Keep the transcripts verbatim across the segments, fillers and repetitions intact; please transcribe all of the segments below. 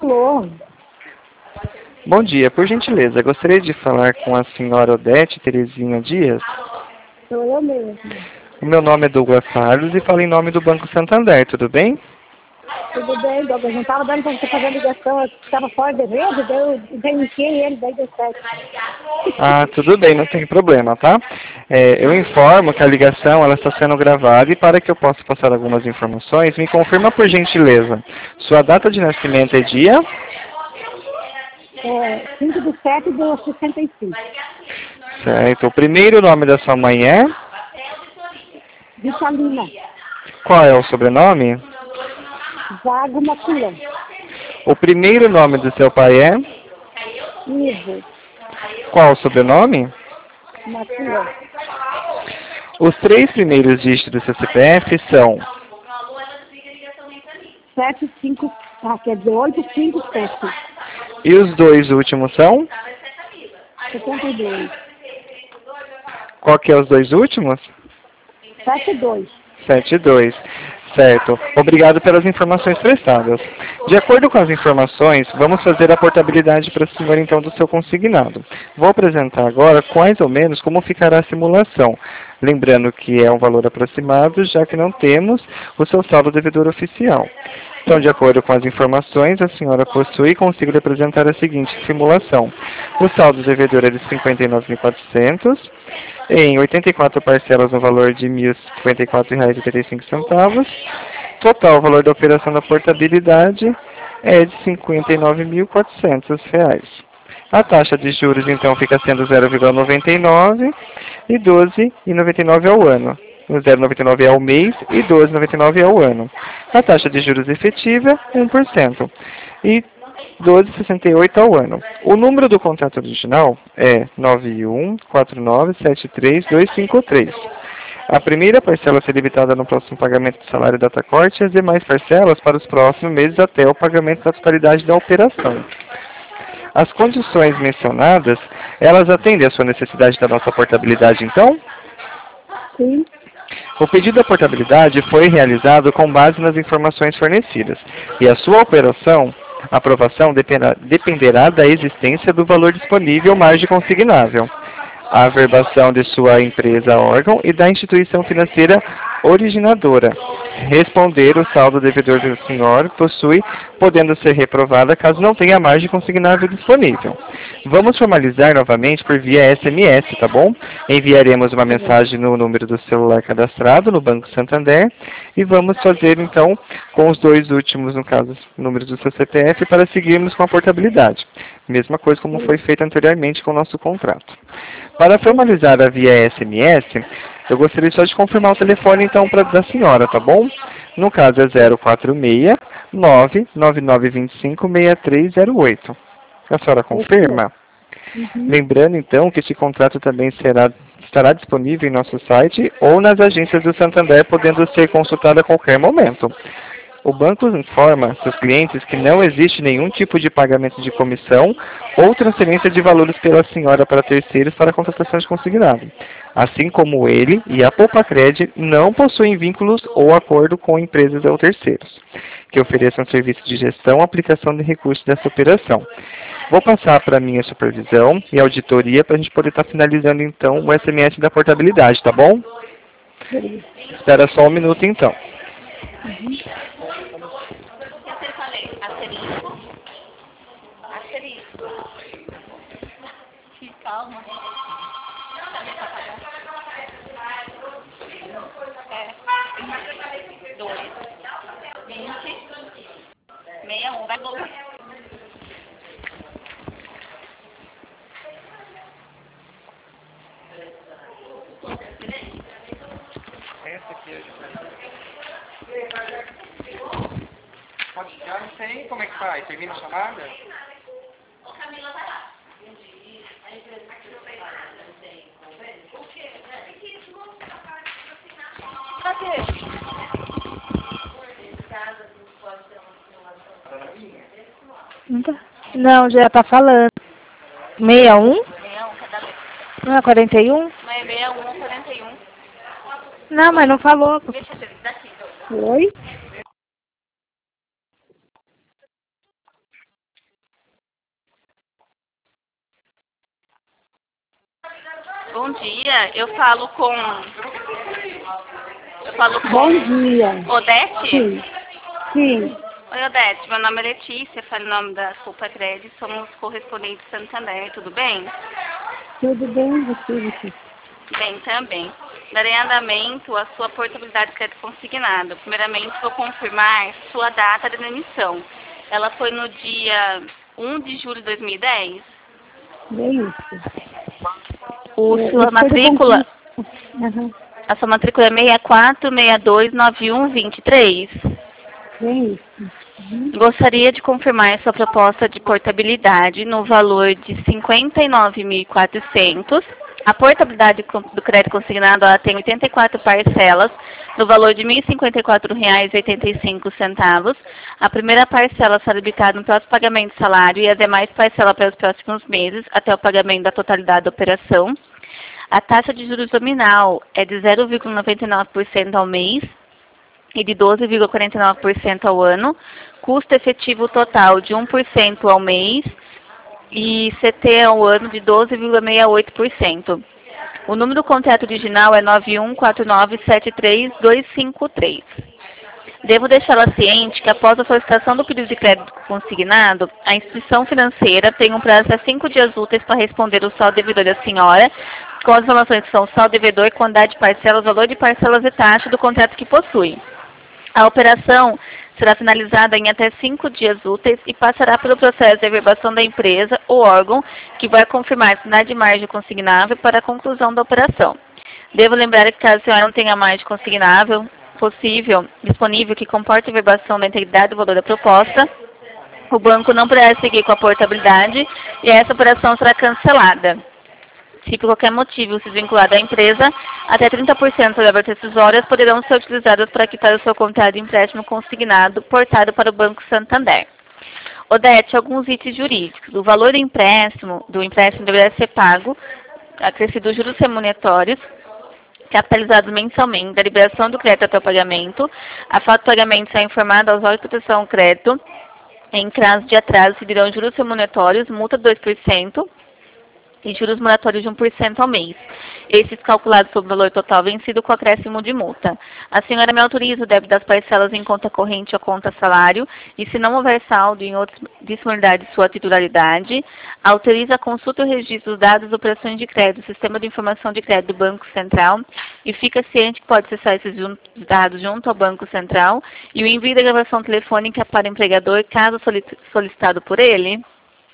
Alô? Bom dia, por gentileza, gostaria de falar com a senhora Odete Terezinha Dias. Sou eu mesmo. O meu nome é Douglas Carlos e falo em nome do Banco Santander, tudo bem? Tudo bem, Douglas. Não estava dando para você fazer a ligação, eu estava fora de rede, daí eu reiniciei ele, daí deu certo. Ah, tudo bem, não tem problema, tá? É, eu informo que a ligação ela está sendo gravada e para que eu possa passar algumas informações, me confirma por gentileza. Sua data de nascimento é dia? É, cinco de sete de sessenta e cinco. Certo. O primeiro nome da sua mãe é? Vitalina. Qual é o sobrenome? Zago Maculã. O primeiro nome do seu pai é? Ivo Qual o sobrenome? Maculã. Os três primeiros dígitos do seu C P F são sete cinco, ah, quer dizer, oito cinco sete. e os dois últimos são? setenta e dois. Qual que é os dois últimos? sete dois. sete dois. Certo. Obrigado pelas informações prestadas. De acordo com as informações, vamos fazer a portabilidade para a senhora então do seu consignado. Vou apresentar agora quais ou menos como ficará a simulação. Lembrando que é um valor aproximado, já que não temos o seu saldo devedor oficial. Então, de acordo com as informações, a senhora possui e consigo lhe apresentar a seguinte simulação. O saldo devedor é de cinquenta e nove mil e quatrocentos, em oitenta e quatro parcelas no valor de mil e cinquenta e quatro reais e oitenta e cinco centavos. Total valor da operação da portabilidade é de cinquenta e nove mil e quatrocentos reais. A taxa de juros, então, fica sendo zero vírgula noventa e nove e doze vírgula noventa e nove ao ano. zero vírgula noventa e nove ao mês e doze vírgula noventa e nove ao ano. A taxa de juros efetiva, um por cento. E doze vírgula sessenta e oito ao ano. O número do contrato original é nove um quatro nove sete três dois cinco três. A primeira parcela a ser debitada no próximo pagamento do salário data corte e as demais parcelas para os próximos meses até o pagamento da totalidade da operação. As condições mencionadas, elas atendem à sua necessidade da nossa portabilidade, então? Sim. O pedido da portabilidade foi realizado com base nas informações fornecidas, e a sua operação, aprovação dependerá, dependerá da existência do valor disponível margem consignável, a averbação de sua empresa órgão e da instituição financeira originadora. Responder o saldo devedor do senhor possui, podendo ser reprovada caso não tenha margem consignável disponível. Vamos formalizar novamente por via S M S, tá bom? Enviaremos uma mensagem no número do celular cadastrado no Banco Santander e vamos fazer então com os dois últimos, no caso, números do seu C P F para seguirmos com a portabilidade. Mesma coisa como foi feito anteriormente com o nosso contrato. Para formalizar a via S M S, eu gostaria só de confirmar o telefone então pra, da senhora, tá bom? No caso é zero quatro seis, nove nove nove dois cinco, seis três zero oito. A senhora confirma? Uhum. Lembrando então que este contrato também será, estará disponível em nosso site ou nas agências do Santander, podendo ser consultado a qualquer momento. O banco informa seus clientes que não existe nenhum tipo de pagamento de comissão ou transferência de valores pela senhora para terceiros para a contratação de consignado. Assim como ele e a Poupacred não possuem vínculos ou acordo com empresas ou terceiros que ofereçam serviço de gestão ou aplicação de recursos dessa operação. Vou passar para a minha supervisão e auditoria para a gente poder estar finalizando então o S M S da portabilidade, tá bom? Beleza. Espera só um minuto então. Uhum. Asterisco. Asterisco. Calma. É. Dois. Vinte. Meia um. Vai voltar. Essa aqui é Pode, já não sei como é que faz. Termina a chamada? Ô Camila, vai lá. Cadê? Não, tá. Não, já tá falando. sessenta e um? Meia um, cada vez. Não é quarenta e um? Mas é meia um, quarenta e um. Não, mas não falou. Deixa eu ver, daqui. Oi? Bom dia, eu falo com... Eu falo com... Bom dia. Odete? Sim. Sim. Oi, Odete, meu nome é Letícia, falo em nome da Culpa Crédito, somos correspondentes Santander, tudo bem? Tudo bem, você, você? Bem, também. Darei andamento à sua portabilidade de crédito consignado. Primeiramente, vou confirmar sua data de emissão. Ela foi no dia um de julho de dois mil e dez? Bem isso. O É, sua isso foi do matrícula, concurso. Aham. a sua matrícula é seis quatro seis dois nove um dois três? Bem isso. Uhum. Gostaria de confirmar sua proposta de portabilidade no valor de cinquenta e nove mil e quatrocentos. A portabilidade do crédito consignado ela tem oitenta e quatro parcelas, no valor de mil e cinquenta e quatro reais e oitenta e cinco centavos. A primeira parcela será debitada no próximo pagamento de salário e as demais parcelas para os próximos meses, até o pagamento da totalidade da operação. A taxa de juros nominal é de zero vírgula noventa e nove por cento ao mês e de doze vírgula quarenta e nove por cento ao ano. Custo efetivo total de um por cento ao mês e C T ao ano de doze vírgula sessenta e oito por cento. O número do contrato original é nove um quatro nove sete três dois cinco três. Devo deixá-la ciente que após a solicitação do pedido de crédito consignado, a instituição financeira tem um prazo de cinco dias úteis para responder o saldo devedor da senhora, com as informações que são saldo devedor, quantidade de parcelas, valor de parcelas e taxa do contrato que possui. A operação será finalizada em até cinco dias úteis e passará pelo processo de averbação da empresa ou órgão que vai confirmar a finalidade de margem consignável para a conclusão da operação. Devo lembrar que caso a senhora não tenha margem consignável possível, disponível, que comporte averbação da integridade do valor da proposta, o banco não poderá seguir com a portabilidade e essa operação será cancelada. Se por qualquer motivo se desvincular da empresa, até trinta por cento das verbas decisórias poderão ser utilizadas para quitar o seu contrato de empréstimo consignado portado para o Banco Santander. Odete, alguns itens jurídicos. O valor do empréstimo, do empréstimo deverá ser pago, acrescido os juros remuneratórios, capitalizados mensalmente, da liberação do crédito até o pagamento. A falta de pagamento será informada aos órgãos de proteção ao crédito. Em caso de atraso, se dirão juros remuneratórios, multa de dois por cento, e juros moratórios de um por cento ao mês. Esses calculados sobre o valor total vencido com acréscimo de multa. A senhora me autoriza o débito das parcelas em conta corrente ou conta salário e, se não houver saldo em outra disponibilidade de sua titularidade, autoriza a consulta e o registro dos dados das operações de crédito, Sistema de Informação de Crédito do Banco Central, e fica ciente que pode acessar esses dados junto ao Banco Central e o envio da gravação telefônica para o empregador, caso solicitado por ele.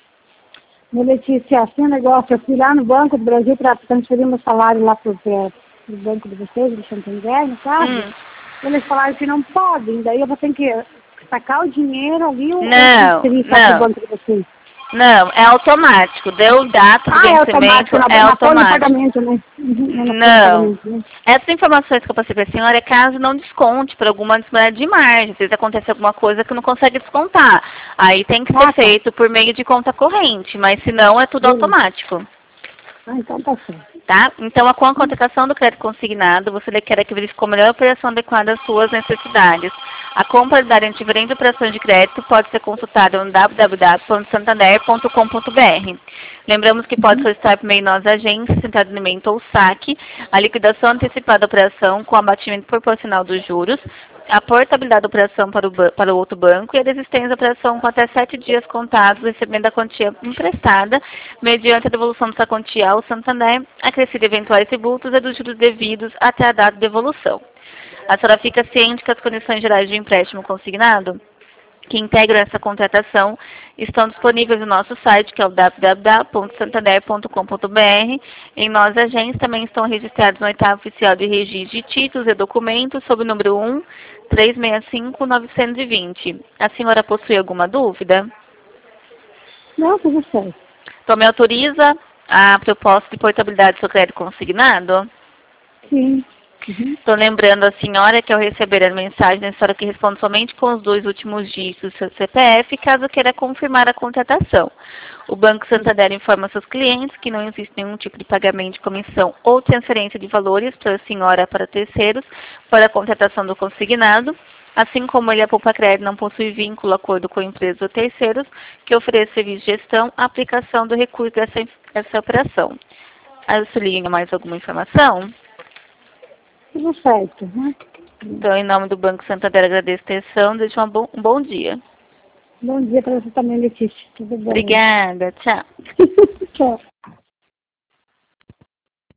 Minha Letícia, assim o negócio, eu fui lá no Banco do Brasil para transferir meu salário lá para o banco de vocês, do Santander, sabe? Hum. Eles falaram que não podem, daí eu vou ter que sacar o dinheiro ali ou Não, transferir não. para o banco de vocês? Não, é automático. Deu data de Ah, é vencimento, automático, na, é na folha de automático. pagamento, né? Uhum, na folha de Não. pagamento, né? Essas informações que eu passei para a senhora é caso não desconte por alguma disponibilidade de margem. Às vezes acontece alguma coisa que não consegue descontar. Aí tem que ser Ah, tá. feito por meio de conta corrente, mas se não é tudo Beleza. automático. Ah, então tá certo. Tá? Então, com a contratação do crédito consignado, você requer que verifique a melhor operação adequada às suas necessidades. A compra de diferentes operações de crédito pode ser consultada no w w w ponto santander ponto com ponto b r. Lembramos que pode solicitar por meio de nossas agências, central de alimento ou saque, a liquidação antecipada da operação com abatimento proporcional dos juros, a portabilidade da operação para o, para o outro banco e a desistência da operação com até sete dias contados, recebendo a quantia emprestada, mediante a devolução dessa quantia ao Santander, acrescido eventuais tributos e dos juros devidos até a data de devolução. A senhora fica ciente que as condições gerais de empréstimo consignado, que integram essa contratação, estão disponíveis no nosso site, que é o w w w ponto santander ponto com ponto b r. Em nossas agências também estão registrados no oitavo oficial de registro de títulos e documentos, sob o número um três seis cinco nove dois zero. A senhora possui alguma dúvida? Não, tudo certo. Então, me autoriza a proposta de portabilidade do seu crédito consignado? Sim. Uhum. Estou lembrando a senhora que ao receber a mensagem da senhora que responde somente com os dois últimos dígitos do seu C P F, caso queira confirmar a contratação. O Banco Santander informa seus clientes que não existe nenhum tipo de pagamento de comissão ou transferência de valores para a senhora para terceiros para a contratação do consignado, assim como ele, a Poupa Crédito, não possui vínculo, acordo com empresas ou terceiros que ofereçam serviço de gestão, aplicação do recurso dessa, dessa operação. A Sulinha, mais alguma informação? Tudo certo, né? Então, em nome do Banco Santander, agradeço a atenção. Desejo um bom, um bom dia. Bom dia para você também, Letícia. Tudo bom? Obrigada. Tchau. Tchau.